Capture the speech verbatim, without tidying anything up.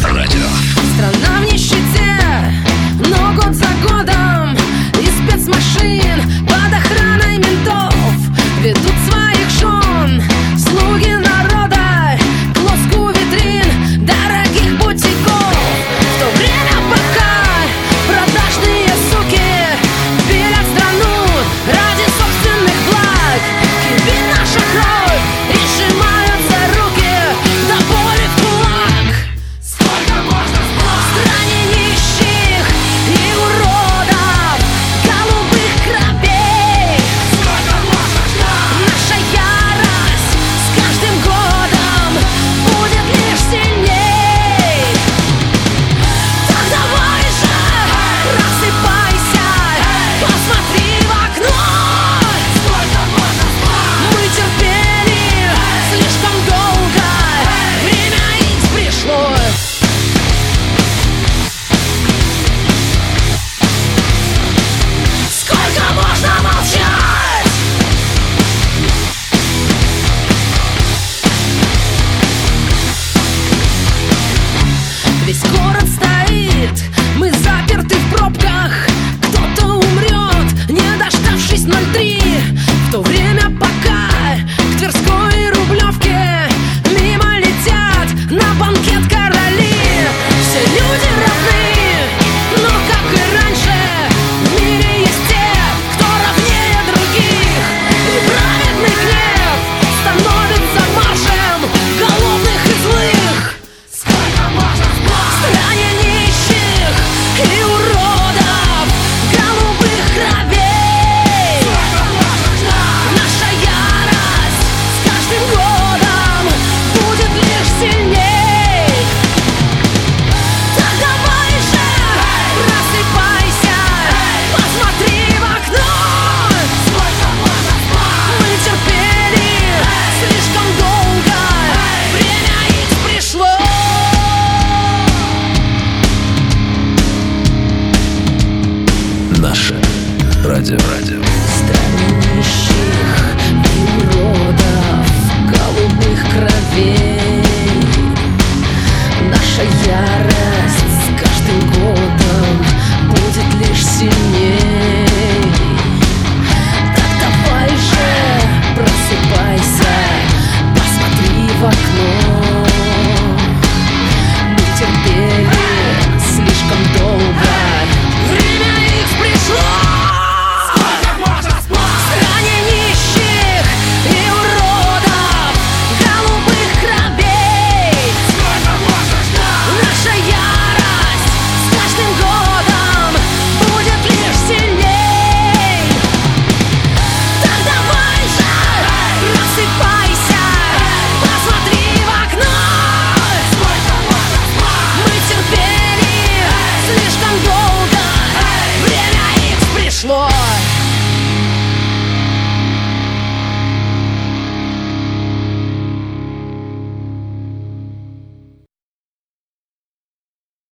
радио. Страна в нищете, но год за годом из спецмашин под охраной ментов ведут своих жен слуги народа к лоску витрин дорогих бутиков. В то время пока продажные суки пилят страну ради собственных благ, кипит наша кровь и сжимаются руки до боли в кулак. Сколько можно спать в стране нищих и уродов, голубых кровей? Сколько можно ждать? Наша ярость с каждым годом будет лишь сильней. Так давай же, просыпайся, посмотри в окно. Сколько можно спать? Мы терпели слишком долго, время их пришло. Сколько можно молчать? Весь город стоит, мы заперты в пробках. Кто-то умрет, не дождавшись ноль три. В то время пока к Тверской и Рублевке мимо летят на банкет короли. Все люди равны, но как и раньше в мире есть те, кто равнее других. И праведный гнев становится маршем голодных и злых. Сколько можно спать в стране нищих и уродов, голубых кровей? Сколько можно ждать? Наша ярость с каждым годом будет лишь сильней. Так давай же, просыпайся, посмотри в окно. Сколько можно спать? Мы терпели слишком долго, время их пришло. Наше радио. радио. Стране нищих и уродов, голубых кровей. Наша ярость с каждым годом будет лишь сильней. Так давай же, просыпайся, посмотри в окно. Мы терпели слишком долго, время их пришло. Сколько можно спать в стране нищих и уродов, голубых кровей? Сколько можно ждать? Наша ярость с каждым годом будет лишь сильней. Так давай же, просыпайся, посмотри в окно. Сколько можно спать? Мы терпели слишком долго, время их пришло.